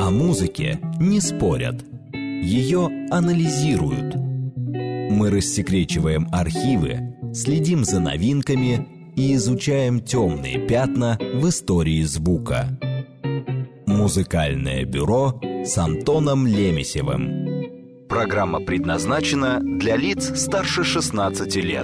О музыке не спорят, ее анализируют. Мы рассекречиваем архивы, следим за новинками и изучаем темные пятна в истории звука. Музыкальное бюро с Антоном Лемесевым. Программа предназначена для лиц старше 16 лет.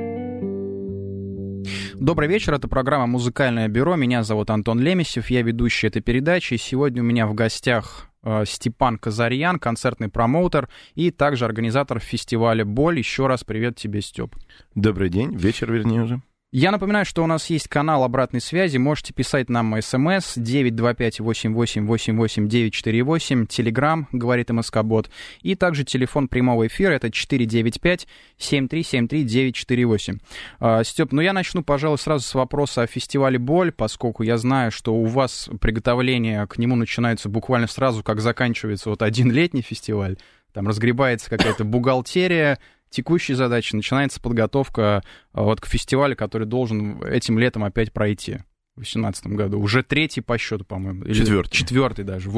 Добрый вечер, это программа «Музыкальное бюро». Меня зовут Антон Лемесев, я ведущий этой передачи. И сегодня у меня в гостях Степан Казарьян, концертный промоутер и также организатор фестиваля «Боль». Еще раз привет тебе, Степ. Добрый день, вечер вернее уже. Я напоминаю, что у нас есть канал обратной связи. Можете писать нам смс 925-88-88-948, телеграм, говорит МСК-бот, и также телефон прямого эфира, это 495-7373-948. Степ, я начну, пожалуй, сразу с вопроса о фестивале «Боль», поскольку я знаю, что у вас приготовление к нему начинается буквально сразу, как заканчивается один летний фестиваль. Там разгребается какая-то бухгалтерия, текущие задачи, начинается подготовка к фестивалю, который должен этим летом опять пройти в 2018 году. Уже третий по счету, по-моему. Четвертый даже,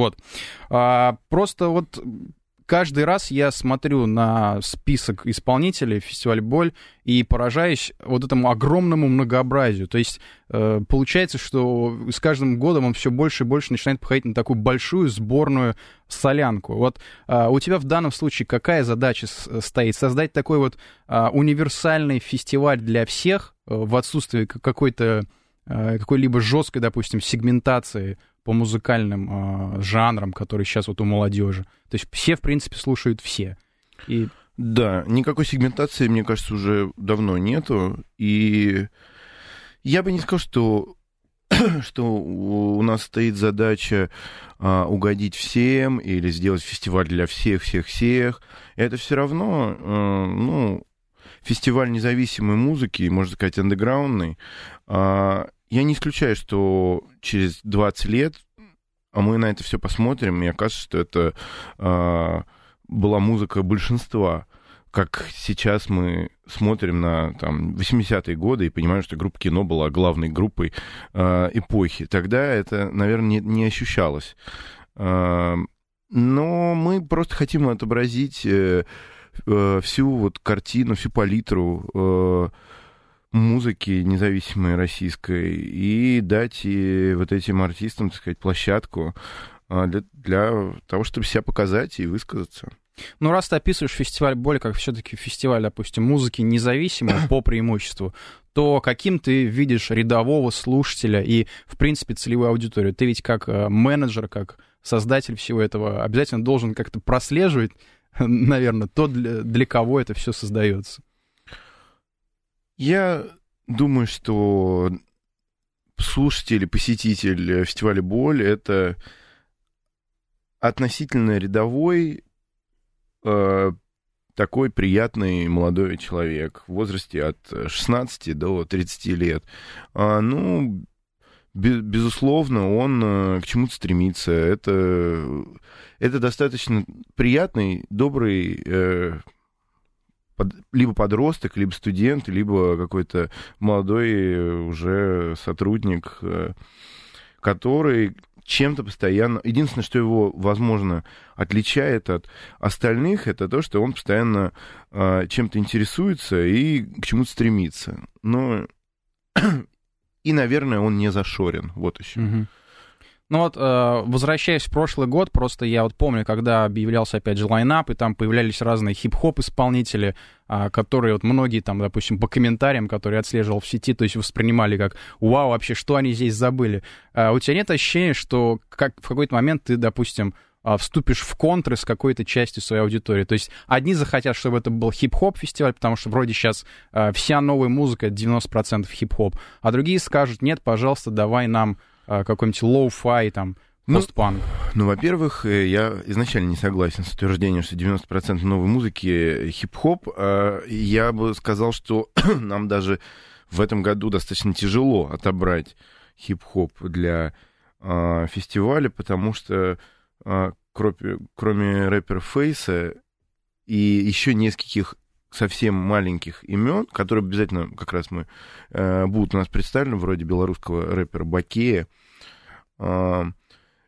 Просто каждый раз я смотрю на список исполнителей фестиваля «Боль» и поражаюсь этому огромному многообразию. То есть получается, что с каждым годом он все больше и больше начинает походить на такую большую сборную солянку. У тебя в данном случае какая задача стоит? Создать такой универсальный фестиваль для всех в отсутствии какой-либо жесткой, допустим, сегментации по музыкальным жанрам, которые сейчас у молодежи. То есть все, в принципе, слушают все. Да, никакой сегментации, мне кажется, уже давно нету. И я бы не сказал, что у нас стоит задача угодить всем или сделать фестиваль для всех-всех-всех. Это все равно, фестиваль независимой музыки, можно сказать, андеграундный. Я не исключаю, что через 20 лет мы на это все посмотрим, и окажется, что это была музыка большинства. Как сейчас мы смотрим на 80-е годы и понимаем, что группа «Кино» была главной группой эпохи. Тогда это, наверное, не ощущалось. Но мы просто хотим отобразить всю картину, всю палитру музыки независимой российской и дать этим артистам, так сказать, площадку для того, чтобы себя показать и высказаться. Раз ты описываешь фестиваль «Боль» как все-таки фестиваль, допустим, музыки независимой по преимуществу, то каким ты видишь рядового слушателя и, в принципе, целевую аудиторию? Ты ведь как менеджер, как создатель всего этого обязательно должен как-то прослеживать, наверное, для кого это все создается. Я думаю, что слушатель, посетитель фестиваля «Боль» — это относительно рядовой, такой приятный молодой человек в возрасте от 16 до 30 лет. Безусловно, он к чему-то стремится. Это достаточно приятный, добрый либо подросток, либо студент, либо какой-то молодой уже сотрудник, который чем-то постоянно... Единственное, что его, возможно, отличает от остальных, это то, что он постоянно чем-то интересуется и к чему-то стремится. И, наверное, он не зашорен. Вот еще. Угу. Возвращаясь в прошлый год, просто я помню, когда объявлялся, опять же, лайнап, и там появлялись разные хип-хоп-исполнители, которые многие, допустим, по комментариям, которые отслеживал в сети, то есть воспринимали как «Вау, вообще, что они здесь забыли?» У тебя нет ощущения, что в какой-то момент ты, допустим, вступишь в контры с какой-то частью своей аудитории? То есть одни захотят, чтобы это был хип-хоп-фестиваль, потому что вроде сейчас вся новая музыка — это 90% хип-хоп, а другие скажут «Нет, пожалуйста, давай нам какой-нибудь лоу-фай, постпанк». Во-первых, я изначально не согласен с утверждением, что 90% новой музыки хип-хоп. Я бы сказал, что нам даже в этом году достаточно тяжело отобрать хип-хоп для фестиваля, потому что кроме рэпера Фейса и еще нескольких совсем маленьких имен, которые обязательно как раз будут у нас представлены, вроде белорусского рэпера Бакея,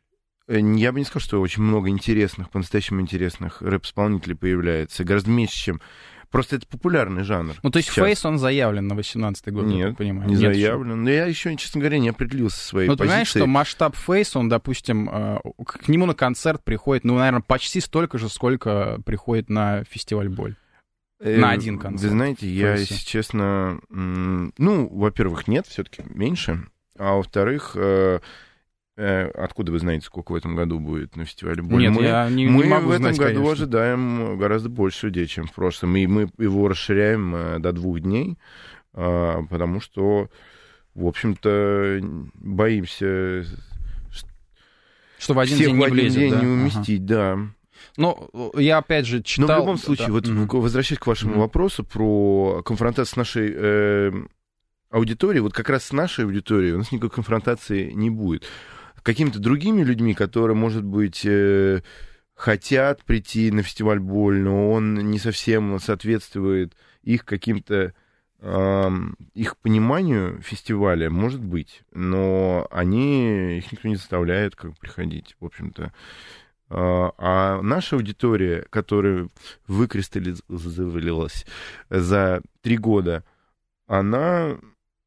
Я бы не сказал, что очень много интересных, по-настоящему интересных рэп-исполнителей появляется. Гораздо меньше, чем... Просто это популярный жанр. Ну, то есть Фейс, он заявлен на 18-й год, нет, я так понимаю? Не заявлен. Но я еще, честно говоря, не определился со своей позицией. Понимаешь, что масштаб Фейс, он, допустим, к нему на концерт приходит, ну, наверное, почти столько же, сколько приходит на фестиваль Боль. На один концерт. Вы знаете, я, если честно... Ну, во-первых, нет, все-таки меньше. А во-вторых... Откуда вы знаете, сколько в этом году будет на фестивале Боль? Нет, я не могу в знать, этом году конечно. ожидаем гораздо больше людей, чем в прошлом. И мы его расширяем до 2 дней, потому что, в общем-то, боимся... Что в один день не влезет, день да? не уместить, да. Ну, я опять же читал... Но в любом случае, вот возвращаясь к вашему вопросу про конфронтацию с нашей аудиторией, вот как раз с нашей аудиторией у нас никакой конфронтации не будет. Какими-то другими людьми, которые, может быть, хотят прийти на фестиваль Боль, но он не совсем соответствует их каким-то, их пониманию фестиваля, может быть, но их никто не заставляет как приходить, в общем-то. А наша аудитория, которая выкристаллизовалась за 3 года, она...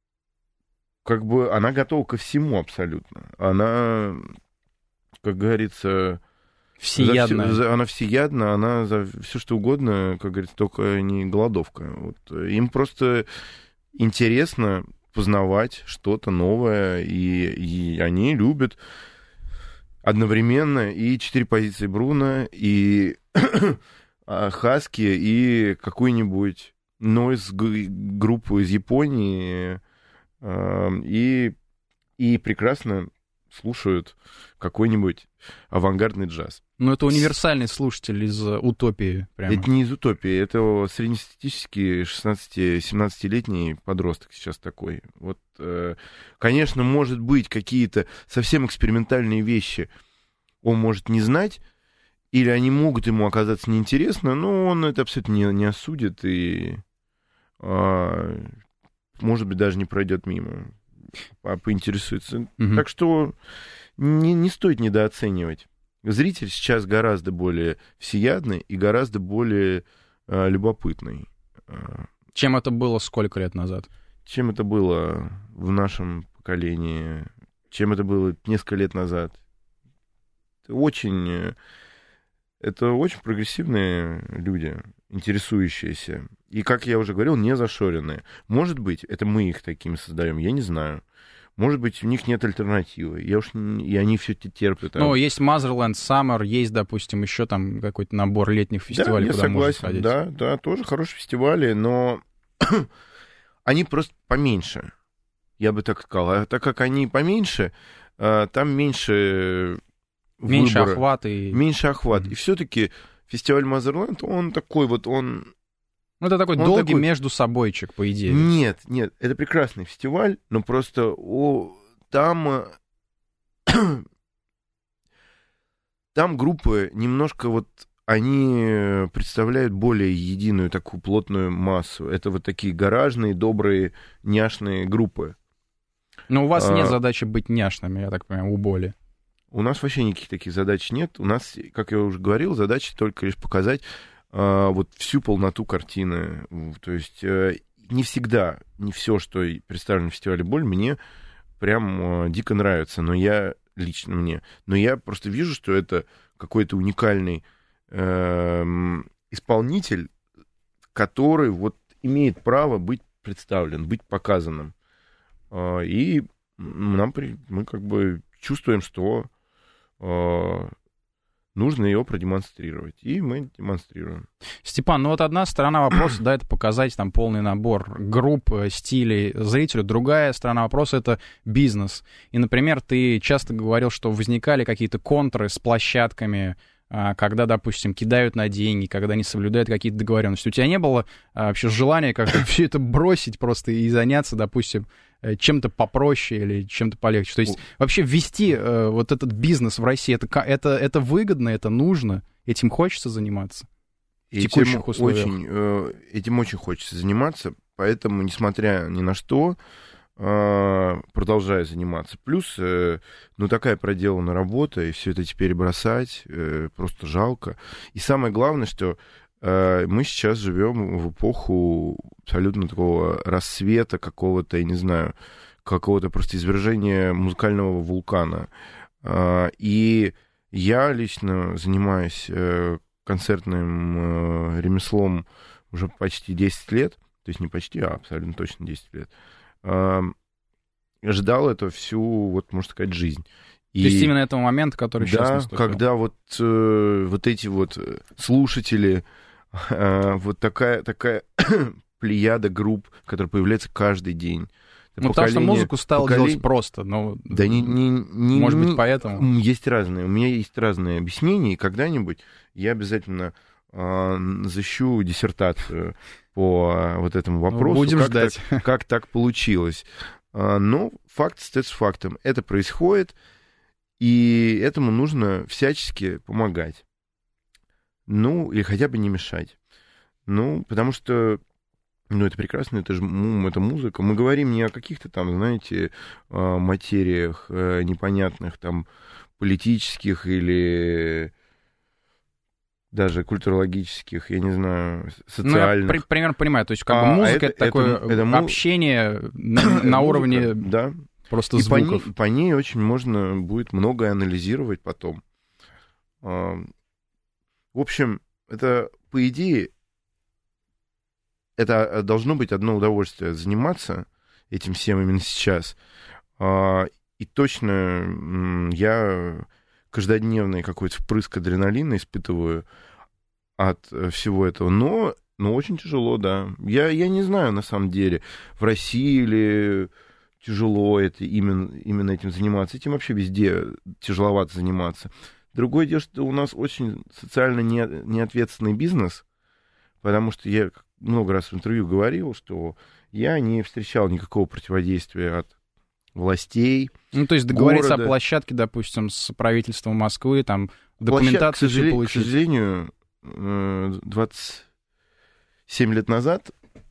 она готова ко всему абсолютно. Она, как говорится... Всеядная. Она всеядна, она за все что угодно, как говорится, только не голодовка. Вот. Им просто интересно познавать что-то новое, и они любят одновременно и 4 позиции Бруно, и Хаски, и какую-нибудь нойз-группу из Японии, и прекрасно слушают какой-нибудь авангардный джаз. Ну, это универсальный слушатель из утопии. Прямо. Это не из утопии, это среднестатистический 16-17-летний подросток сейчас такой. Вот, конечно, может быть, какие-то совсем экспериментальные вещи он может не знать, или они могут ему оказаться неинтересны, но он это абсолютно не осудит и, может быть, даже не пройдет мимо, а поинтересуется. Так что не стоит недооценивать. Зритель сейчас гораздо более всеядный и гораздо более любопытный. Чем это было сколько лет назад? Чем это было в нашем поколении, чем это было несколько лет назад. Это очень прогрессивные люди, интересующиеся. И, как я уже говорил, не зашоренные. Может быть, это мы их такими создаем, я не знаю. Может быть, у них нет альтернативы, и они все это терпят. Ну, есть Motherland Summer, есть, допустим, еще там какой-то набор летних фестивалей, да, куда можно согласен, сходить. да, тоже хорошие фестивали, но они просто поменьше, я бы так сказал. А так как они поменьше, там меньше выбора, охват. Меньше охват. И все-таки фестиваль Motherland, он такой вот, Ну, это такой долгий между собойчик, по идее. Нет, это прекрасный фестиваль, но просто там группы немножко вот, они представляют более единую такую плотную массу. Это вот такие гаражные, добрые, няшные группы. Но у вас нет задачи быть няшными, я так понимаю, у Боли. У нас вообще никаких таких задач нет. У нас, как я уже говорил, задача только лишь показать вот всю полноту картины. То есть не всегда, не все, что представлено в фестивале Боль, мне прям дико нравится, но я просто вижу, что это какой-то уникальный исполнитель, который вот имеет право быть представлен, быть показанным. И мы как бы чувствуем, что нужно его продемонстрировать. И мы демонстрируем. Степан, ну вот одна сторона вопроса, да, это показать там полный набор групп, стилей зрителю. Другая сторона вопроса — это бизнес. И, например, ты часто говорил, что возникали какие-то контры с площадками, когда, допустим, кидают на деньги, когда не соблюдают какие-то договоренности. У тебя не было вообще желания как-то все это бросить просто и заняться, допустим, чем-то попроще или чем-то полегче? То есть вообще ввести вот этот бизнес в России, это выгодно, это нужно, этим хочется заниматься в текущих условиях? Этим очень хочется заниматься, поэтому, несмотря ни на что, продолжаю заниматься. Плюс, такая проделана работа, и все это теперь бросать просто жалко. И самое главное, что мы сейчас живем в эпоху абсолютно такого рассвета какого-то, я не знаю, какого-то просто извержения музыкального вулкана. И я лично занимаюсь концертным ремеслом уже почти 10 лет, то есть не почти, а абсолютно точно 10 лет. Ждал это всю, вот, можно сказать, жизнь. То есть именно этого момента, который сейчас наступил. Когда вот эти вот слушатели, вот такая плеяда групп, которая появляется каждый день. Потому что музыку стало делать просто. Но... Да может быть, поэтому? Есть разные. У меня есть разные объяснения, и когда-нибудь я обязательно защищу диссертацию по вот этому вопросу. Будем ждать. Как так получилось. Но факт остается фактом. Это происходит, и этому нужно всячески помогать. Или хотя бы не мешать. Потому что это прекрасно, это же это музыка. Мы говорим не о каких-то там, знаете, материях непонятных, там, политических или даже культурологических, я не знаю, социальных. Я примерно понимаю. То есть, как бы музыка — это такое общение на уровне просто звуков. По ней очень можно будет многое анализировать потом. В общем, это, по идее, это должно быть одно удовольствие заниматься этим всем именно сейчас. И точно я каждодневный какой-то впрыск адреналина испытываю от всего этого. Но очень тяжело, да. Я не знаю, на самом деле, в России ли тяжело это именно этим заниматься. Этим вообще везде тяжеловато заниматься. Другое дело, что у нас очень социально неответственный бизнес, потому что я много раз в интервью говорил, что я не встречал никакого противодействия от властей. То есть договориться о площадке, допустим, с правительством Москвы, там, документацию получить. К сожалению, 27 лет назад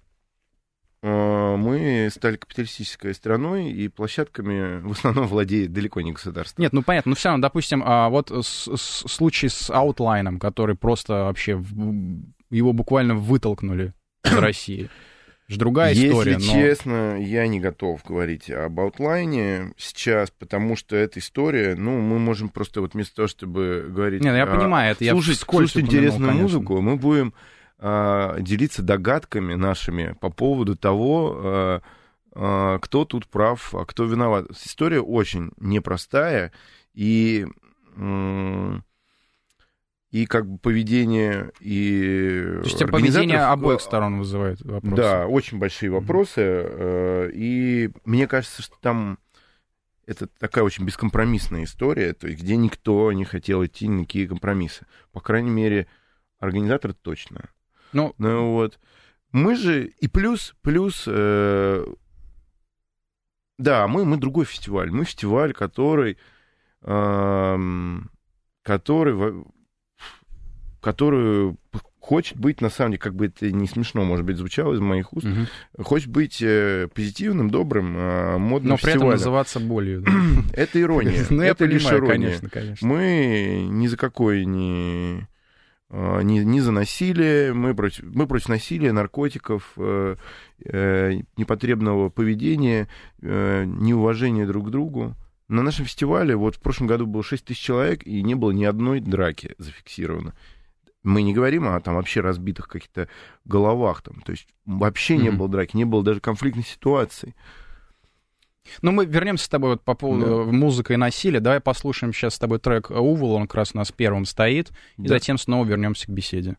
мы стали капиталистической страной, и площадками в основном владеет далеко не государство. Нет, понятно, но все равно, допустим, вот случай с Outline, который просто вообще его буквально вытолкнули из России. Это другая история. Если честно, я не готов говорить об Outline сейчас, потому что эта история, мы можем просто вот вместо того, чтобы говорить... Нет, я понимаю, это слушать интересную музыку, мы будем делиться догадками нашими по поводу того, кто тут прав, а кто виноват. История очень непростая, и как бы поведение и... То есть поведение обоих сторон вызывает вопросы. Да, очень большие вопросы. И мне кажется, что там это такая очень бескомпромиссная история, то есть где никто не хотел идти ни на какие компромиссы. По крайней мере, организаторы точно. Вот. Мы же... И плюс да, мы другой фестиваль. Мы фестиваль, который хочет быть, на самом деле, как бы это не смешно, может быть, звучало из моих уст, хочет быть позитивным, добрым, модным фестивалем. Но при этом называться болью. Да? Это ирония. Это лишь ирония. Конечно. Мы ни за какой не за насилие, мы против насилия, наркотиков, непотребного поведения, неуважения друг к другу. На нашем фестивале вот в прошлом году было 6 тысяч человек, и не было ни одной драки зафиксировано. Мы не говорим о там вообще разбитых каких-то головах, там, то есть вообще не было драки, не было даже конфликтной ситуации. Мы вернемся с тобой вот по поводу музыки и насилия. Давай послушаем сейчас с тобой трек «Увал», он как раз у нас первым стоит, и затем снова вернемся к беседе.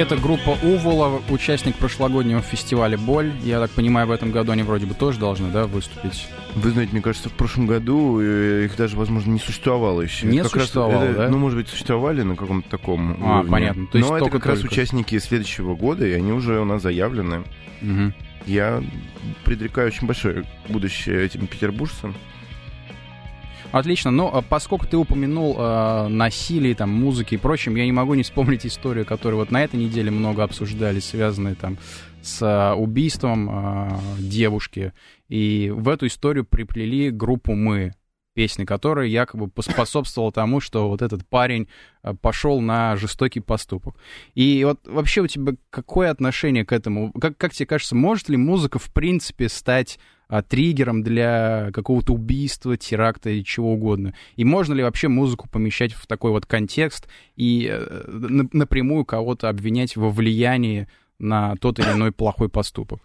Это группа Увола, участник прошлогоднего фестиваля «Боль». Я так понимаю, в этом году они вроде бы тоже должны, да, выступить? Вы знаете, мне кажется, в прошлом году их даже, возможно, не существовало еще. Не существовало, да? Ну, может быть, существовали на каком-то таком уровне. Понятно. То есть но это как раз только участники следующего года, и они уже у нас заявлены. Угу. Я предрекаю очень большое будущее этим петербуржцам. Отлично, но поскольку ты упомянул насилие, там, музыки и прочем, я не могу не вспомнить историю, которую вот на этой неделе много обсуждали, связанную там с убийством девушки. И в эту историю приплели группу «Мы», песня которой якобы поспособствовала тому, что вот этот парень пошел на жестокий поступок. И вот вообще у тебя какое отношение к этому? Как тебе кажется, может ли музыка в принципе стать триггером для какого-то убийства, теракта или чего угодно? И можно ли вообще музыку помещать в такой вот контекст и напрямую кого-то обвинять во влиянии на тот или иной плохой поступок?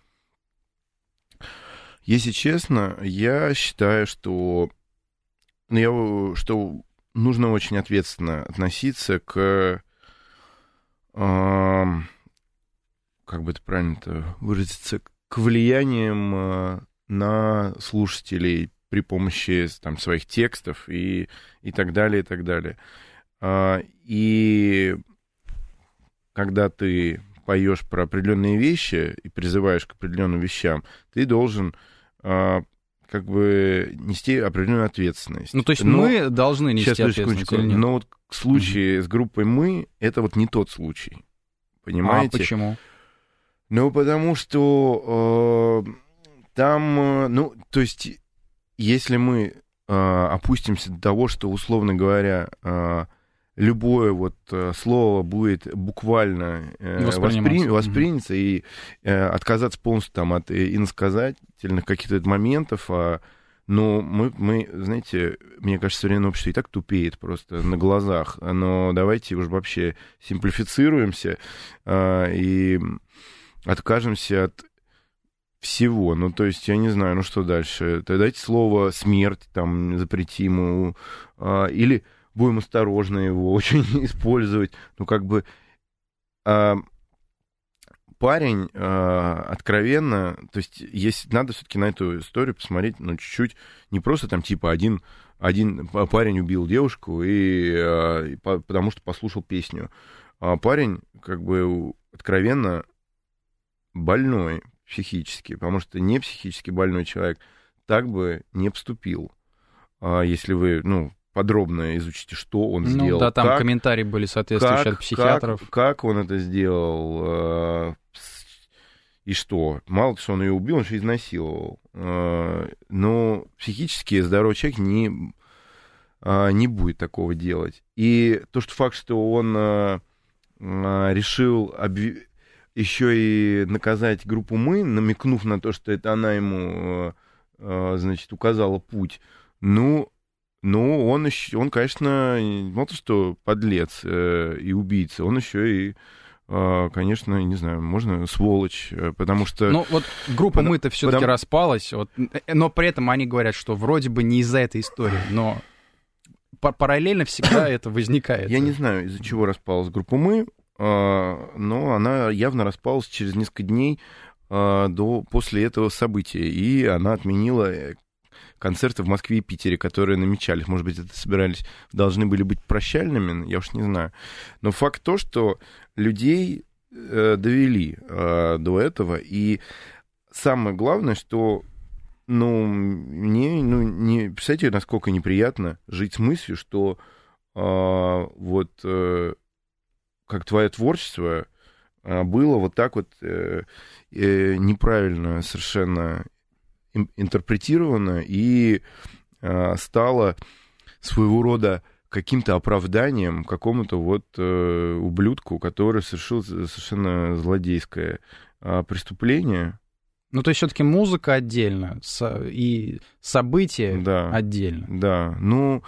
Если честно, я считаю, что нужно очень ответственно относиться к, как бы это правильно-то выразиться, к влияниям на слушателей при помощи там своих текстов и так далее, и так далее. И когда ты поешь про определенные вещи и призываешь к определенным вещам, ты должен как бы нести определенную ответственность. Ну, то есть мы должны нести ответственность или нет? Но вот в случае с группой «Мы» это вот не тот случай. Понимаете? А почему? Ну, потому что там, ну, то есть, если мы опустимся до того, что, условно говоря, любое вот слово будет буквально воспринято и отказаться полностью там от иносказательных каких-то моментов, но мы, знаете, мне кажется, современное общество и так тупеет просто на глазах, но давайте уже вообще симплифицируемся и откажемся от всего. Ну, то есть, я не знаю, ну что дальше? Дайте слово «смерть», там, запретим ему, или будем осторожно его очень использовать. Ну, как бы парень откровенно, то есть надо все-таки на эту историю посмотреть, ну, чуть-чуть, не просто там типа один парень убил девушку потому что послушал песню. Парень как бы откровенно больной психически, потому что не психически больной человек так бы не поступил. Если вы, ну, подробно изучите, что он сделал. Ну да, там комментарии были соответствующие от психиатров. Как он это сделал и что. Мало того, что он ее убил, он еще изнасиловал. Но психически здоровый человек не будет такого делать. И то, что факт, что он решил еще и наказать группу «Мы», намекнув на то, что это она ему, значит, указала путь, ну, он, конечно, мало того, что подлец и убийца, он еще и, конечно, не знаю, можно сволочь, потому что... Ну, вот группа «Мы»-то все-таки распалась, вот, но при этом они говорят, что вроде бы не из-за этой истории, но параллельно всегда это возникает. Я не знаю, из-за чего распалась группа «Мы», но она явно распалась через несколько дней после этого события, и она отменила концерты в Москве и Питере, которые намечались. Может быть, должны были быть прощальными, я уж не знаю. Но факт то, что людей довели до этого, и самое главное, что не представляете, насколько неприятно жить с мыслью, что как твое творчество было вот так вот неправильно совершенно интерпретировано и стало своего рода каким-то оправданием какому-то вот ублюдку, который совершил совершенно злодейское преступление. Ну, то есть все-таки музыка отдельно и события отдельно. Да, ну,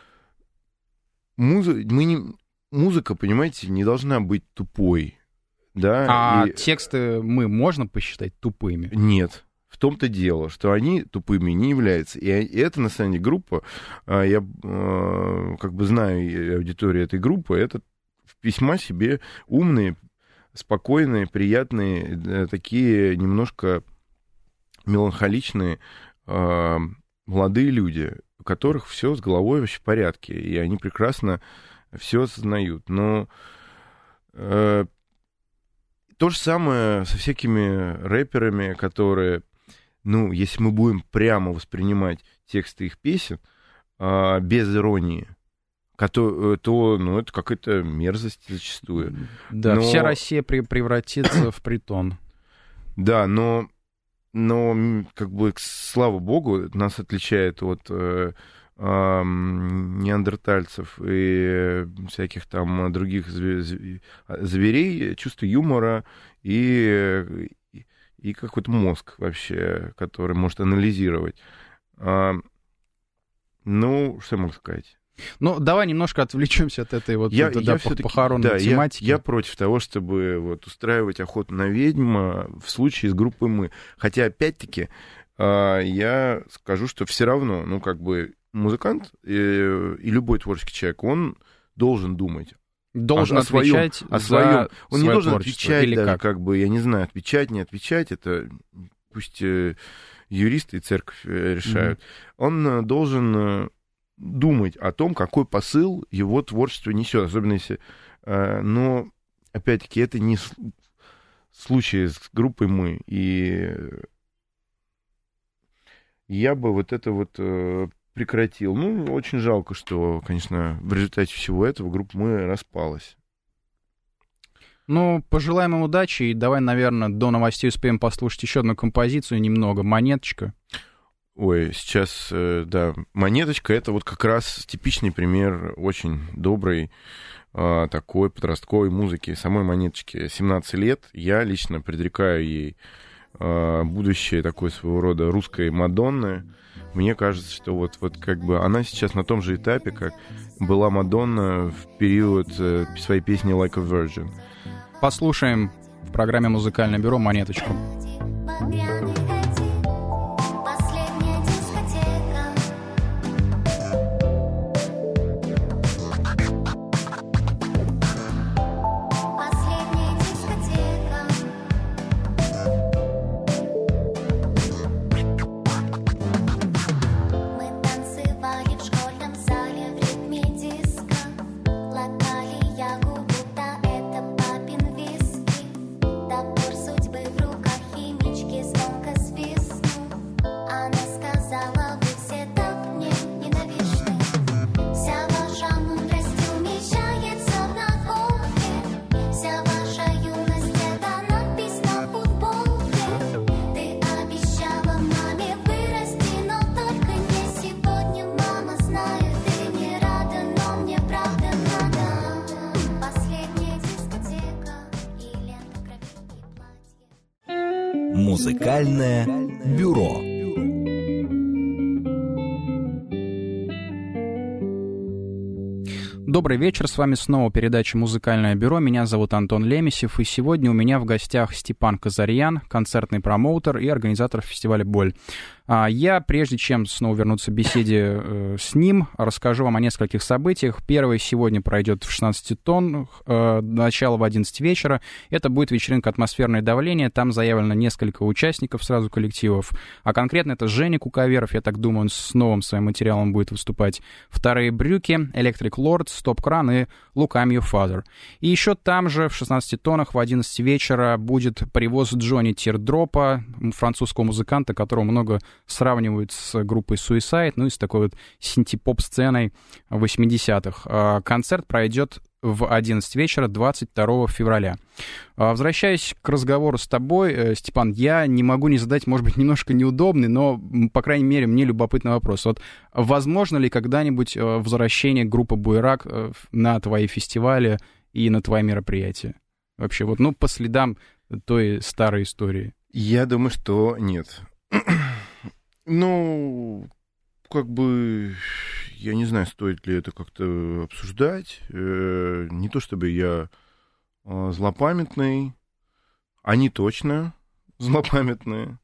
музыка, понимаете, не должна быть тупой. Да? Тексты можно посчитать тупыми? Нет. В том-то дело, что они тупыми не являются. И это, на самом деле, группа, я как бы знаю аудиторию этой группы, это весьма себе умные, спокойные, приятные, такие немножко меланхоличные молодые люди, у которых все с головой вообще в порядке, и они прекрасно все осознают. Но то же самое со всякими рэперами, которые, ну, если мы будем прямо воспринимать тексты их песен без иронии, то ну, это какая-то мерзость зачастую. Да, вся Россия превратится в притон. Да, но как бы, слава богу, нас отличает от неандертальцев и всяких там других зверей чувство юмора и какой-то мозг вообще, который может анализировать. Ну, что я могу сказать? Ну, давай немножко отвлечемся от этой вот похоронной тематики. Я против того, чтобы вот устраивать охоту на ведьм в случае с группой «Мы». Хотя, опять-таки, я скажу, что все равно, ну, как бы, музыкант и любой творческий человек, он должен думать. Должен отвечать о своем. Он не должен отвечать или даже, как бы, я не знаю, отвечать, не отвечать, это пусть юристы и церковь решают. Он должен думать о том, какой посыл его творчество несет, особенно если... Но, опять-таки, это не случай с группой «Мы», и я бы вот это вот прекратил. Ну, очень жалко, что, конечно, в результате всего этого группа «Мы» распалась. Ну, пожелаем им удачи, и давай, наверное, до новостей успеем послушать еще одну композицию немного. «Монеточка». Ой, сейчас, да, «Монеточка» — это вот как раз типичный пример очень доброй такой подростковой музыки. Самой «Монеточке» 17 лет. Я лично предрекаю ей будущее такой своего рода русской Мадонны. Мне кажется, что вот как бы она сейчас на том же этапе, как была Мадонна в период своей песни «Like a Virgin». Послушаем в программе «Музыкальное бюро» «Монеточку». Музыкальное бюро. Добрый вечер, с вами снова передача «Музыкальное бюро». Меня зовут Антон Лемесев, и сегодня у меня в гостях Степан Казарьян, концертный промоутер и организатор фестиваля «Боль». Я, прежде чем снова вернуться к беседе с ним, расскажу вам о нескольких событиях. Первое сегодня пройдет в 16 тоннах, начало в 11 вечера. Это будет вечеринка «Атмосферное давление». Там заявлено несколько участников сразу коллективов. А конкретно это Женя Куковеров, я так думаю, он с новым своим материалом будет выступать. Вторые брюки, Electric Lords, Стоп Кран и Look I'm Your Father. И еще там же в 16 тоннах в 11 вечера будет привоз Джонни Тирдропа, французского музыканта, которого много сравнивают с группой Suicide, ну и с такой вот синти-поп-сценой 80-х. Концерт пройдет в 11 вечера 22 февраля. Возвращаясь к разговору с тобой, Степан, я не могу не задать, может быть, немножко неудобный, но, по крайней мере, мне любопытный вопрос. Вот возможно ли когда-нибудь возвращение группы «Буерак» на твои фестивали и на твои мероприятия? Вообще, вот, ну, по следам той старой истории. Я думаю, что нет. Ну, как бы, я не знаю, стоит ли это как-то обсуждать. Не то чтобы я злопамятный, они точно злопамятные.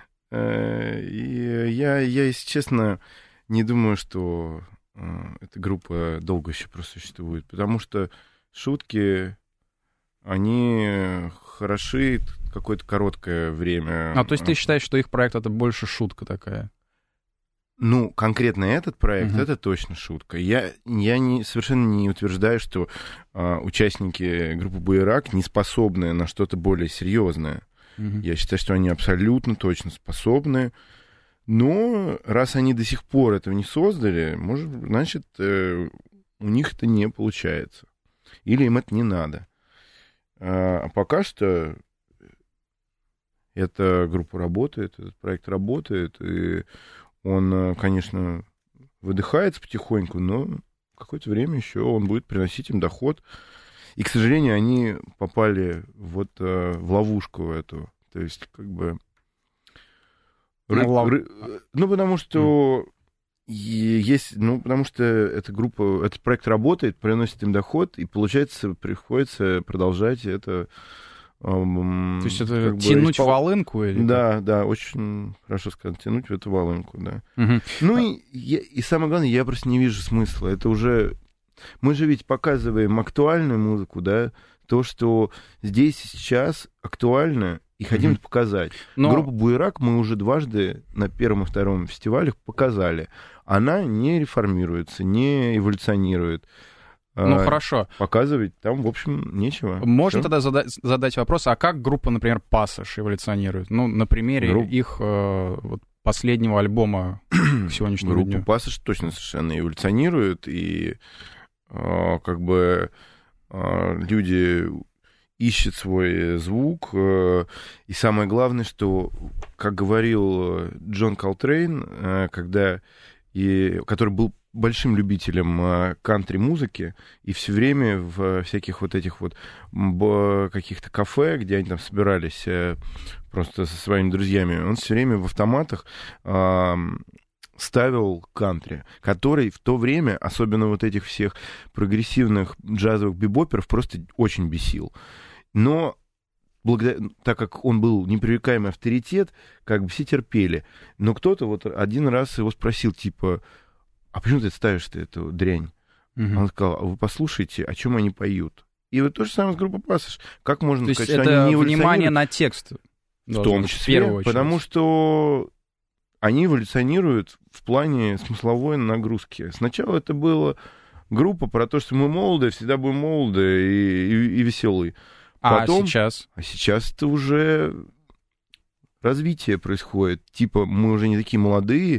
И я, если честно, не думаю, что эта группа долго еще просуществует, потому что шутки они хороши какое-то короткое время. То есть ты считаешь, что их проект — это больше шутка такая? Ну, конкретно этот проект, это точно шутка. Я совершенно не утверждаю, что участники группы Буерак не способны на что-то более серьезное. Я считаю, что они абсолютно точно способны. Но раз они до сих пор этого не создали, значит, у них это не получается. Или им это не надо. А пока что эта группа работает, этот проект работает, и он, конечно, выдыхается потихоньку, но какое-то время еще он будет приносить им доход. И, к сожалению, они попали вот в ловушку эту. То есть, как бы... потому что потому что эта группа, этот проект работает, приносит им доход, и, получается, приходится продолжать это... То есть это тянуть волынку? Или да, очень хорошо сказано, тянуть в эту волынку, да. И самое главное, я просто не вижу смысла. Это уже... Мы же ведь показываем актуальную музыку, да, то, что здесь и сейчас актуально, и хотим это показать. Группу Буерак мы уже дважды на первом и втором фестивалях показали. Она не реформируется, не эволюционирует. Хорошо. Показывать там, в общем, нечего. Можно тогда задать вопрос, а как группа, например, «Пассаж» эволюционирует? На примере их последнего альбома к сегодняшнему дню. Группа «Пассаж» точно совершенно эволюционирует, и как бы люди ищут свой звук, и самое главное, что, как говорил Джон Колтрейн, который был большим любителем кантри-музыки, и все время в всяких вот этих вот каких-то кафе, где они там собирались просто со своими друзьями, он все время в автоматах ставил кантри, который в то время, особенно вот этих всех прогрессивных джазовых бибоперов, просто очень бесил. Но так как он был непререкаемый авторитет, как бы все терпели. Но кто-то вот один раз его спросил, типа, а почему ты ставишь эту дрянь? Он сказал, а вы послушайте, о чем они поют. И вот то же самое с группой «Пассаж». Как можно сказать, что это они не внимание на текст? В том числе, потому что они эволюционируют в плане смысловой нагрузки. Сначала это была группа про то, что мы молоды, всегда будем молоды и веселые. Потом, а сейчас? А сейчас это уже развитие происходит. Типа мы уже не такие молодые,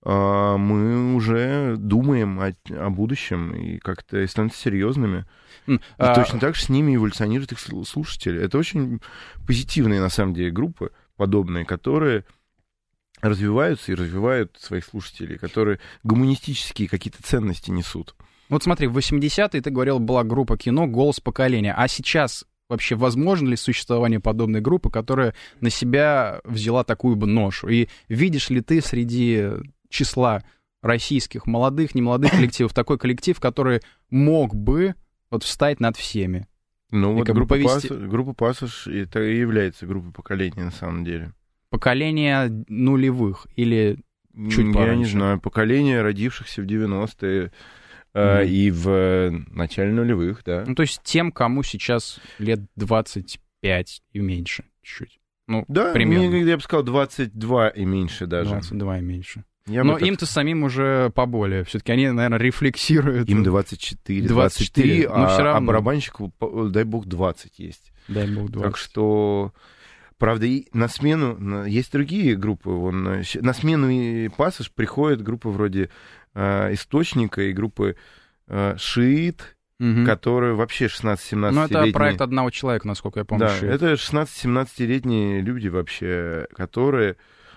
мы уже думаем о будущем и как-то становимся серьезными. И точно так же с ними эволюционируют их слушатели. Это очень позитивные, на самом деле, группы подобные, которые развиваются и развивают своих слушателей, которые гуманистические какие-то ценности несут. Вот смотри, в 80-е, ты говорил, была группа «Кино», «Голос поколения». А сейчас вообще возможно ли существование подобной группы, которая на себя взяла такую бы ношу? И видишь ли ты среди числа российских молодых, немолодых коллективов такой коллектив, который мог бы встать над всеми? Ну вот группа «Пассаж» это и является группой поколения на самом деле. Поколение нулевых или чуть пораньше? Я не знаю, поколение родившихся в 90-е и в начале нулевых, да. Ну, то есть тем, кому сейчас лет 25 и меньше чуть-чуть. Ну, да, примерно. Я бы сказал 22 и меньше даже. 22 и меньше. Но им-то самим уже поболее. Все-таки они, наверное, рефлексируют. Им 24, 23, а барабанщику, дай бог, 20 есть. Дай бог 20. Так что... Правда, и на смену есть другие группы. На смену «Пассаж» приходят группы вроде «Источника» и группы «Шиит», которые вообще 16-17-летние. Ну, это проект одного человека, насколько я помню. Да, «Шиит». это 16-17-летние люди вообще, которые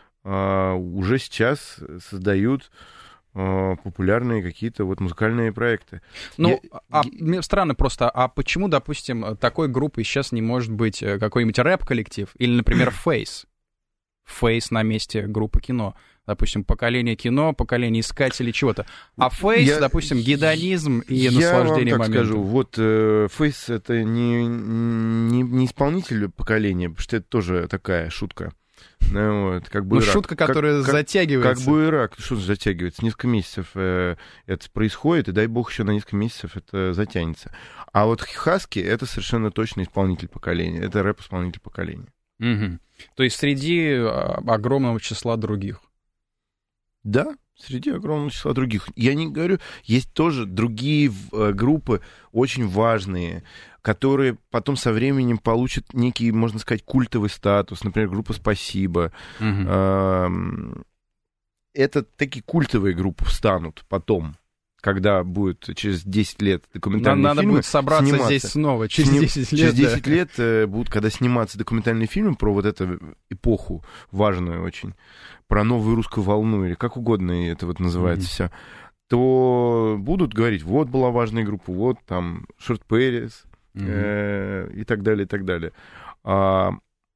уже сейчас создают популярные какие-то музыкальные проекты. Ну, странно просто, а почему, допустим, такой группой сейчас не может быть какой-нибудь рэп-коллектив или, например, Фейс? Фейс на месте группы «Кино». Допустим, поколение «Кино», поколение искателей чего-то. А Фейс, допустим, гедонизм и наслаждение моментом. Я вам так скажу, Фейс — это не исполнитель поколения, потому что это тоже такая шутка. Ну, вот, как бы шутка, которая затягивается. Как буерак. Что затягивается? Несколько месяцев это происходит, и дай бог еще на несколько месяцев это затянется. А вот Хаски — это совершенно точно исполнитель поколения. Это рэп-исполнитель поколения. Угу. То есть среди огромного числа других. Да, среди огромного числа других. Я не говорю, есть тоже другие группы очень важные, которые потом со временем получат некий, можно сказать, культовый статус. Например, группа «Спасибо». Это такие культовые группы станут потом, когда будет через 10 лет документальные фильмы. Надо будет собраться сниматься. Здесь снова, через 10 лет. Через 10 лет будут, когда сниматься документальные фильмы про вот эту эпоху важную очень, про новую русскую волну, или как угодно это вот называется все, то будут говорить, вот была важная группа, вот там Шорт Пэрис, и так далее, и так далее. А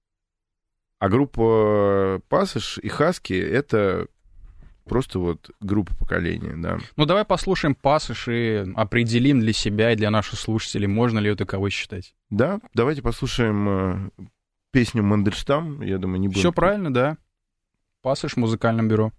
группа Пассаж и Хаски — это просто вот группа поколения, да. Ну, давай послушаем «Пассаж» и определим для себя и для наших слушателей, можно ли ее таковой считать. Да, давайте послушаем песню «Мандельштам». Я думаю, не будем... Все правильно, да. «Пассаж» в музыкальном бюро.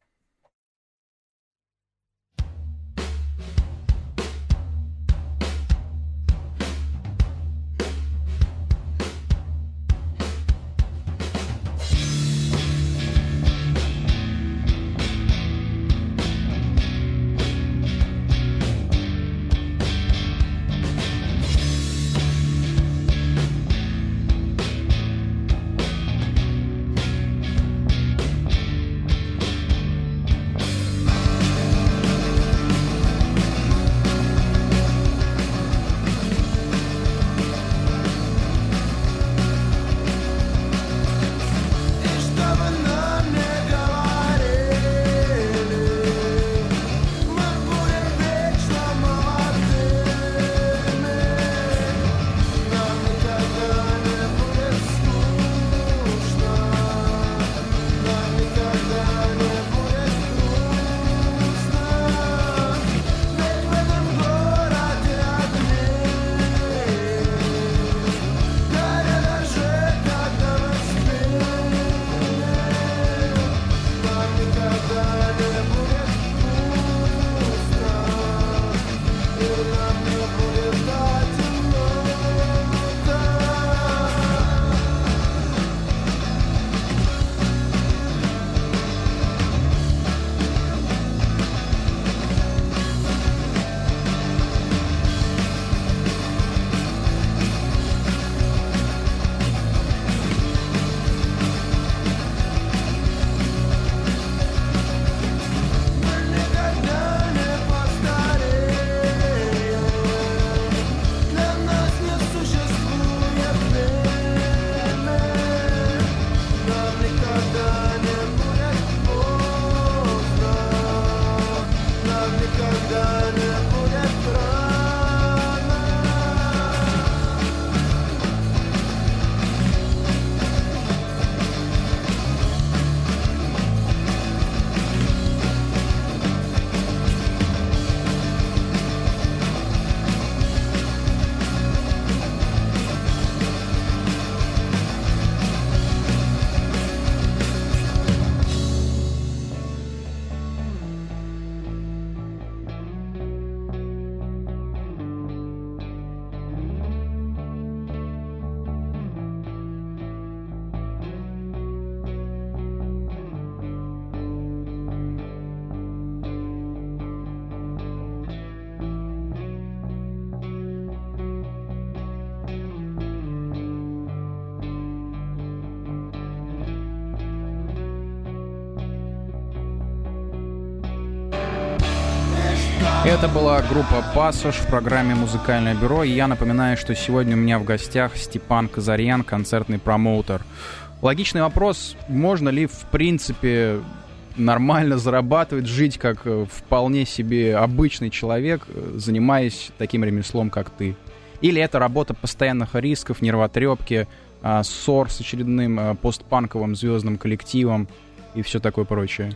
Это была группа «Пассаж» в программе «Музыкальное бюро». И я напоминаю, что сегодня у меня в гостях Степан Казарьян, концертный промоутер. Логичный вопрос: можно ли, в принципе, нормально зарабатывать, жить как вполне себе обычный человек, занимаясь таким ремеслом, как ты? Или это работа постоянных рисков, нервотрепки, ссор с очередным постпанковым звездным коллективом и все такое прочее?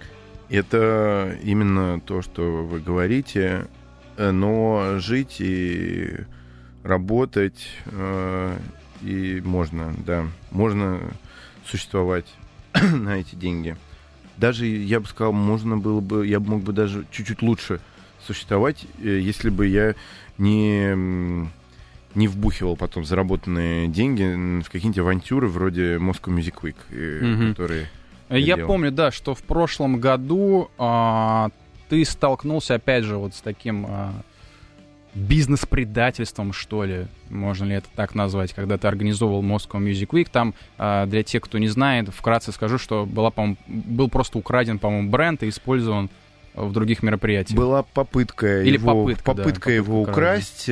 Это именно то, что вы говорите, но жить и работать и можно, да, можно существовать на эти деньги. Даже, я бы сказал, я мог бы даже чуть-чуть лучше существовать, если бы я не вбухивал потом заработанные деньги в какие-нибудь авантюры вроде Moscow Music Week, которые... Я помню, да, что в прошлом году ты столкнулся, опять же, вот с таким бизнес-предательством, что ли, можно ли это так назвать, когда ты организовывал Moscow Music Week. Там, для тех, кто не знает, вкратце скажу, что был просто украден, по-моему, бренд и использован в других мероприятиях. Была попытка его украсть,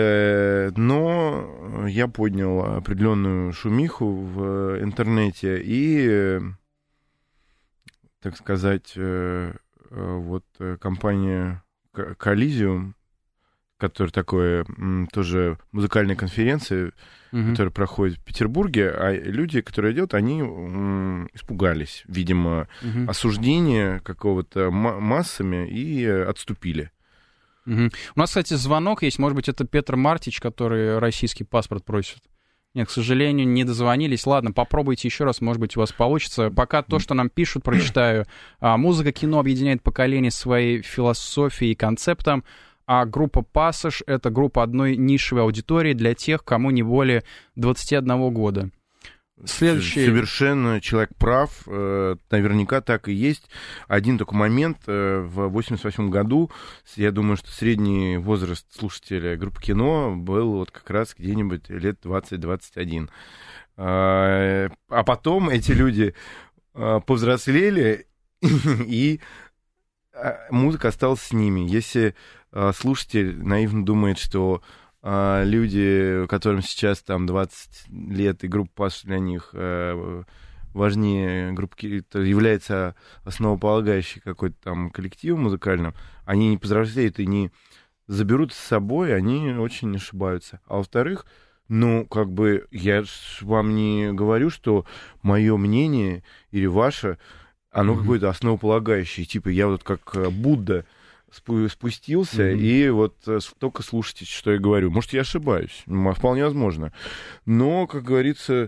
но я поднял определенную шумиху в интернете и, так сказать, вот компания Collision, которая такое тоже музыкальная конференция, которая проходит в Петербурге, а люди, которые идут, они испугались, видимо, осуждения какого-то массами и отступили. У нас, кстати, звонок есть, может быть, это Петр Мартич, который российский паспорт просит. Нет, к сожалению, не дозвонились. Ладно, попробуйте еще раз, может быть, у вас получится. Пока то, что нам пишут, прочитаю. Музыка, кино объединяет поколение своей философией и концептом. А группа «Пассаж» — это группа одной нишевой аудитории для тех, кому не более 21 года. Следующий... Совершенно человек прав. Наверняка так и есть. Один такой момент. В 1988 году, я думаю, что средний возраст слушателя группы «Кино» был вот как раз где-нибудь лет 20-21. А потом эти люди повзрослели, и музыка осталась с ними. Если слушатель наивно думает, что люди, которым сейчас там 20 лет, и группа «Пассаж» для них важнее группы, является основополагающей какой-то там коллективом музыкальным, они не повзрослеют и не заберут с собой, они очень ошибаются. А во-вторых, ну, как бы, я вам не говорю, что мое мнение или ваше, оно какое-то основополагающее. Типа, я вот как Будда спустился, и вот только слушайте, что я говорю. Может, я ошибаюсь, вполне возможно. Но, как говорится,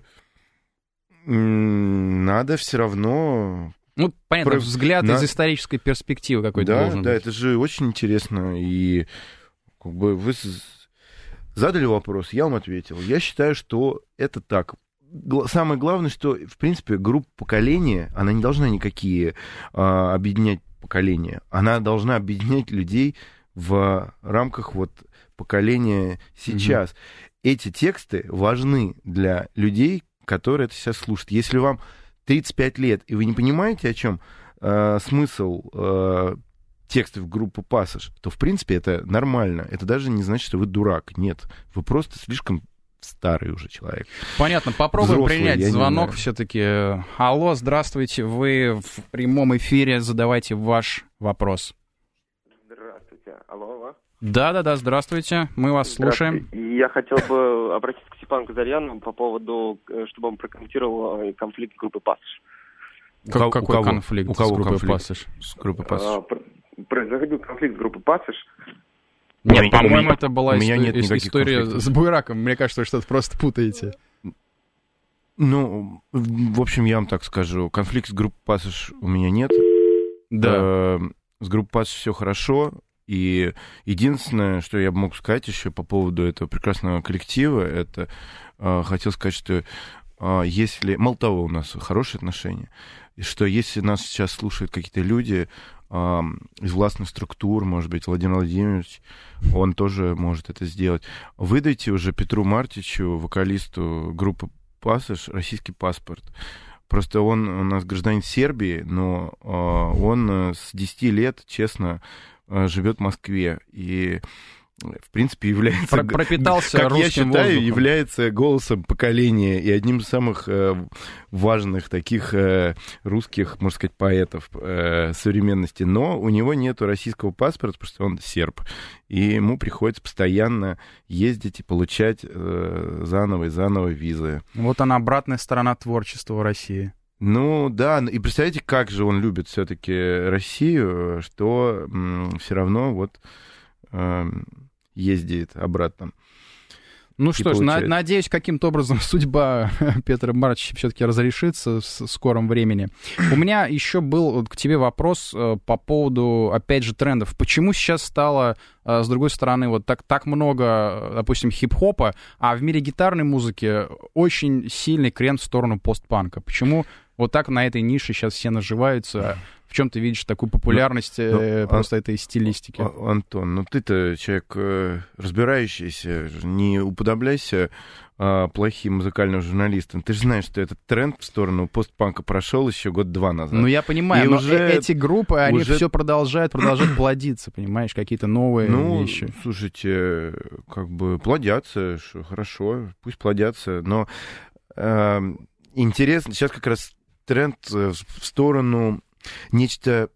надо все равно... Ну, понятно, взгляд из исторической перспективы какой-то должен быть. Да, это же очень интересно. И как бы вы задали вопрос, я вам ответил. Я считаю, что это так. Самое главное, что, в принципе, группа поколения, она не должна никакие объединять поколения. Она должна объединять людей в рамках вот поколения сейчас. Эти тексты важны для людей, которые это сейчас слушают. Если вам 35 лет, и вы не понимаете, о чем смысл текстов группы «Пассаж», то, в принципе, это нормально. Это даже не значит, что вы дурак. Нет, вы просто слишком старый уже человек. Понятно. Попробуем взрослый, принять звонок все-таки. Алло, здравствуйте. Вы в прямом эфире. Задавайте ваш вопрос. Здравствуйте. Алло. Да, здравствуйте. Мы вас слушаем. Я хотел бы обратиться к Степану Казарьяну по поводу, чтобы он прокомментировал конфликт группы «Пассаж». Какой конфликт с группой «Пассаж»? С группой «Пассаж». Произошел конфликт с группой «Пассаж». Нет, по-моему, это была история с Буйраком. Мне кажется, вы что-то просто путаете. Ну, в общем, я вам так скажу. Конфликт с группой «Пассаж» у меня нет. Да. С группой «Пассаж» все хорошо. И единственное, что я мог сказать еще по поводу этого прекрасного коллектива, это хотел сказать, что если... Мало того, у нас хорошие отношения, что если нас сейчас слушают какие-то люди из властных структур, может быть, Владимир Владимирович, он тоже может это сделать. Выдайте уже Петру Мартичу, вокалисту группы «Пассаж», российский паспорт. Просто он у нас гражданин Сербии, но он с 10 лет, честно, живет в Москве. И, в принципе, является... Пропитался как русским я считаю, воздухом. является голосом поколения и одним из самых важных таких русских, можно сказать, поэтов современности. Но у него нет российского паспорта, потому что он серб. И ему приходится постоянно ездить и получать заново и заново визы. Вот она, обратная сторона творчества в России. Ну да, и представляете, как же он любит все-таки Россию, что все равно вот ездит обратно. Ну что ж, надеюсь, каким-то образом судьба Петра Марчича все-таки разрешится в скором времени. У меня еще был к тебе вопрос по поводу, опять же, трендов. Почему сейчас стало, с другой стороны, вот так много, допустим, хип-хопа, а в мире гитарной музыки очень сильный крен в сторону постпанка? Почему вот так на этой нише сейчас все наживаются? В чем ты видишь такую популярность просто этой стилистики? Антон, ну ты-то человек разбирающийся, не уподобляйся плохим музыкальным журналистам. Ты же знаешь, что этот тренд в сторону постпанка прошел еще год-два назад. Ну, я понимаю, но эти группы, они все продолжают плодиться, понимаешь, какие-то новые вещи. Ну, слушайте, как бы плодятся, хорошо, пусть плодятся, но интересно, сейчас как раз тренд в сторону нечто...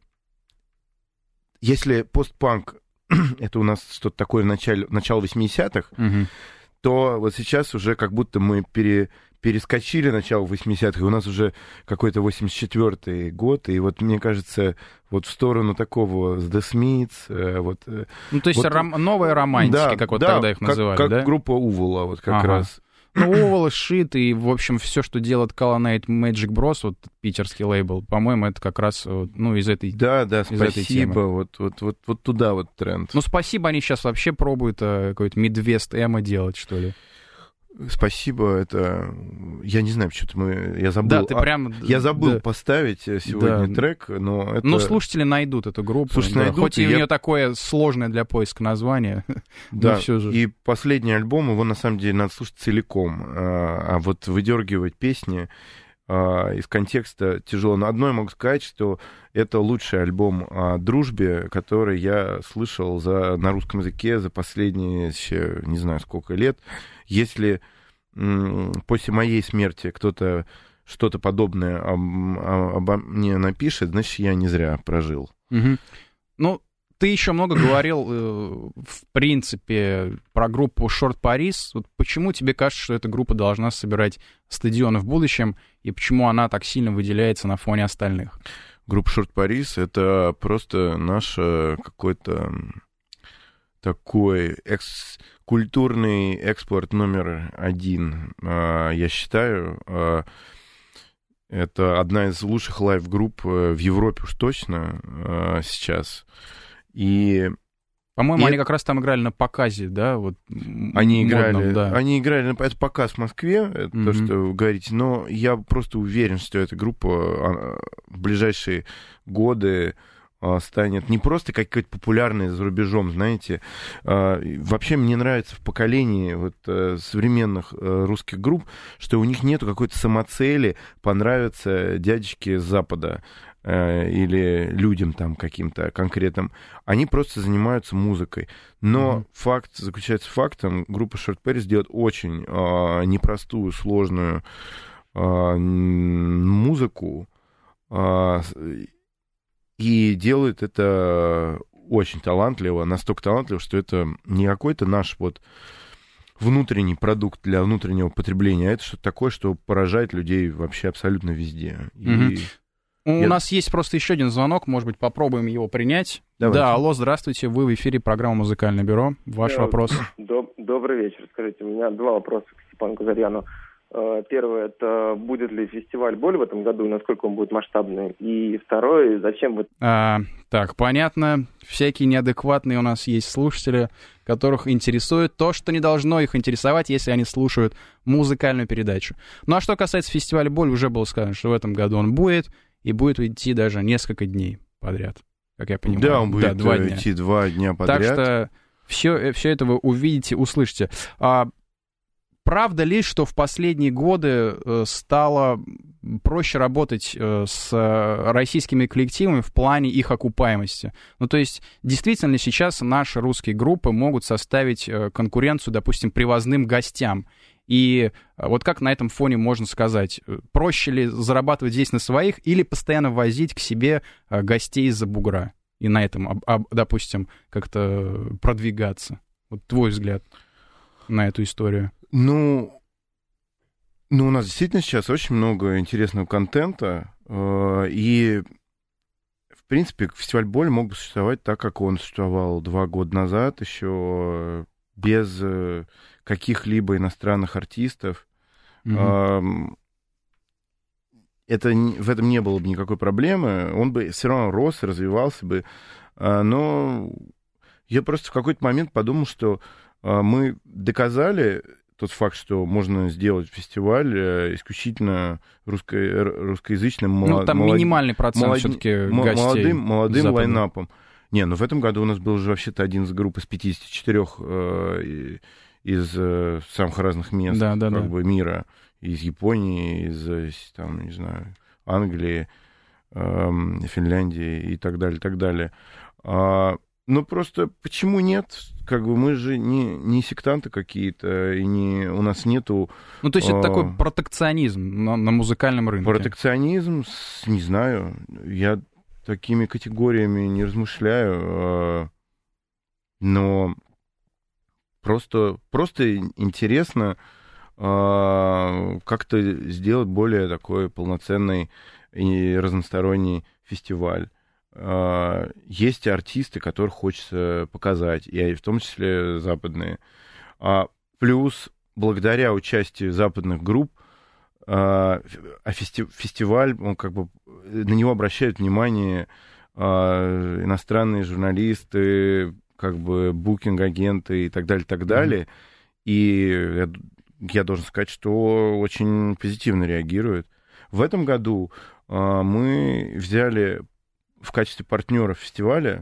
Если постпанк это у нас что-то такое начало 80-х, то вот сейчас уже как будто мы перескочили начало 80-х, и у нас уже какой-то 84-й год, и вот мне кажется, вот в сторону такого The Smiths, вот... Ну, то есть новая романтика, как вот тогда их называли, как да? группа Увола, вот как раз. Ну, Увол, Шит и, в общем, все, что делает Colonnade Magic Bros, вот питерский лейбл, по-моему, это как раз, ну, из этой темы. Да, спасибо, вот туда вот тренд. Ну, спасибо, они сейчас вообще пробуют какой-то Midwest эмо делать, что ли. Спасибо, это... Я не знаю, почему-то я забыл. Да, я забыл поставить сегодня трек, но это... Ну, слушатели найдут эту группу. Слушайте, найдут, хоть и у нее такое сложное для поиска название. Да, все же. И последний альбом, его на самом деле надо слушать целиком. А вот выдергивать песни из контекста тяжело. Но одно я могу сказать, что это лучший альбом о дружбе, который я слышал на русском языке за последние, не знаю, сколько лет. Если после моей смерти кто-то что-то подобное обо мне напишет, значит, я не зря прожил. Ну, ты еще много говорил, в принципе, про группу Short Paris. Вот почему тебе кажется, что эта группа должна собирать стадионы в будущем, и почему она так сильно выделяется на фоне остальных? Группа Short Paris — это просто наш какой-то такой культурный экспорт номер один, я считаю. Это одна из лучших лайв-групп в Европе уж точно сейчас. И... По-моему, они как раз там играли на показе, да? Вот, они играли, это показ в Москве, это то, что вы говорите, но я просто уверен, что эта группа в ближайшие годы станет не просто какой-то популярной за рубежом, знаете. Вообще мне нравится в поколении вот современных русских групп, что у них нету какой-то самоцели понравиться дядечке с Запада или людям там каким-то конкретным. Они просто занимаются музыкой. Но факт заключается в фактом, группа Short Paris делает очень непростую, сложную музыку, и делает это очень талантливо, настолько талантливо, что это не какой-то наш вот внутренний продукт для внутреннего потребления, а это что-то такое, что поражает людей вообще абсолютно везде. У нас есть просто еще один звонок, может быть, попробуем его принять. Давайте. Да, алло, здравствуйте, вы в эфире программы «Музыкальное бюро». Ваш вопрос. Добрый вечер. Скажите, у меня два вопроса к Степану Казарьяну. Первое, это будет ли фестиваль «Боль» в этом году, и насколько он будет масштабный? И второе, зачем вы... Так, понятно. Всякие неадекватные у нас есть слушатели, которых интересует то, что не должно их интересовать, если они слушают музыкальную передачу. Ну, а что касается фестиваля «Боль», уже было сказано, что в этом году он будет, и будет идти даже несколько дней подряд, как я понимаю. Да, он будет 2 дня. Идти 2 дня подряд. Так что все это вы увидите, услышите. Правда ли, что в последние годы стало проще работать с российскими коллективами в плане их окупаемости? Ну, то есть, действительно ли сейчас наши русские группы могут составить конкуренцию, допустим, привозным гостям? И вот как на этом фоне можно сказать, проще ли зарабатывать здесь на своих или постоянно возить к себе гостей из-за бугра и на этом, допустим, как-то продвигаться? Вот твой взгляд на эту историю. Ну, у нас действительно сейчас очень много интересного контента, и, в принципе, фестиваль «Боль» мог бы существовать так, как он существовал 2 года назад, еще без каких-либо иностранных артистов. Мгм. В этом не было бы никакой проблемы. Он бы все равно рос, развивался бы. Но я просто в какой-то момент подумал, что мы доказали тот факт, что можно сделать фестиваль исключительно русскоязычным, Ну, там минимальный процент все-таки гостей. молодым Запада. лайнапом. Не, ну в этом году у нас был же вообще-то один из групп из 54 из самых разных мест бы мира. Из Японии, из, там, не знаю, Англии, Финляндии и так далее, и так далее. Ну, просто почему нет? Как бы мы же не сектанты какие-то, и у нас нету... Ну, то есть это такой протекционизм на музыкальном рынке. Протекционизм, не знаю, я такими категориями не размышляю, но просто интересно как-то сделать более такой полноценный и разносторонний фестиваль. Есть артисты, которых хочется показать, и в том числе западные. Плюс, благодаря участию западных групп, фестиваль, он как бы, на него обращают внимание иностранные журналисты, как бы букинг-агенты и так далее, так далее. И я должен сказать, что очень позитивно реагируют. В этом году мы взяли в качестве партнера фестиваля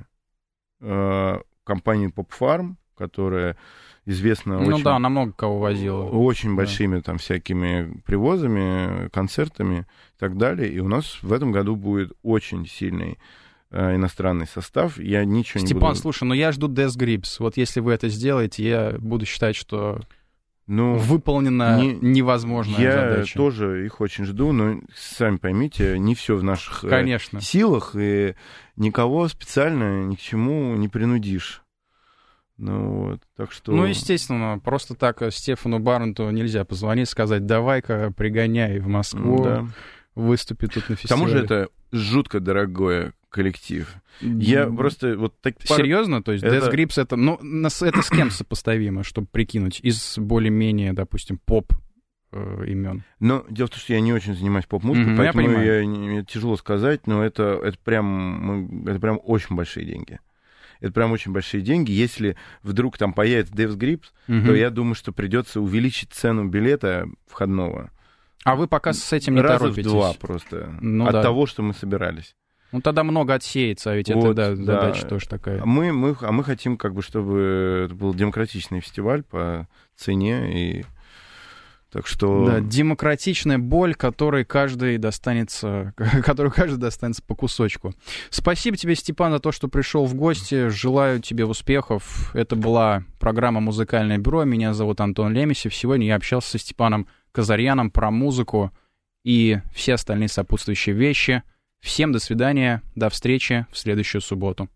компанию Pop Farm, которая известна она много кого возила. Очень большими там всякими привозами, концертами и так далее. И у нас в этом году будет очень сильный иностранный состав. Я ничего не буду... Степан, слушай, я жду Death Grips. Вот если вы это сделаете, я буду считать, что выполнена невозможная задача. Я тоже их очень жду, но, сами поймите, не все в наших силах, и никого специально ни к чему не принудишь. Так что... естественно, просто так Стефану Барнту нельзя позвонить, сказать, давай-ка пригоняй в Москву, выступи тут на фестивале. К тому же это жутко дорогой коллектив. Я просто Серьезно? То есть Death Grips это... это с кем сопоставимо, чтобы прикинуть? Из более-менее, допустим, поп-имен. Но дело в том, что я не очень занимаюсь поп-музыкой, поэтому мне тяжело сказать, но это прям очень большие деньги. Это прям очень большие деньги. Если вдруг там появится Death Grips, то я думаю, что придется увеличить цену билета входного. А вы пока с этим не торопитесь? Раза в 2 просто. От того, что мы собирались. Тогда много отсеется, а ведь это задача тоже такая. Мы хотим, как бы, чтобы это был демократичный фестиваль по цене, и так что... Да, демократичная боль, которой каждый достанется по кусочку. Спасибо тебе, Степан, за то, что пришел в гости. Желаю тебе успехов. Это была программа «Музыкальное бюро». Меня зовут Антон Лемесев. Сегодня я общался со Степаном Казарьяном про музыку и все остальные сопутствующие вещи. Всем до свидания, до встречи в следующую субботу.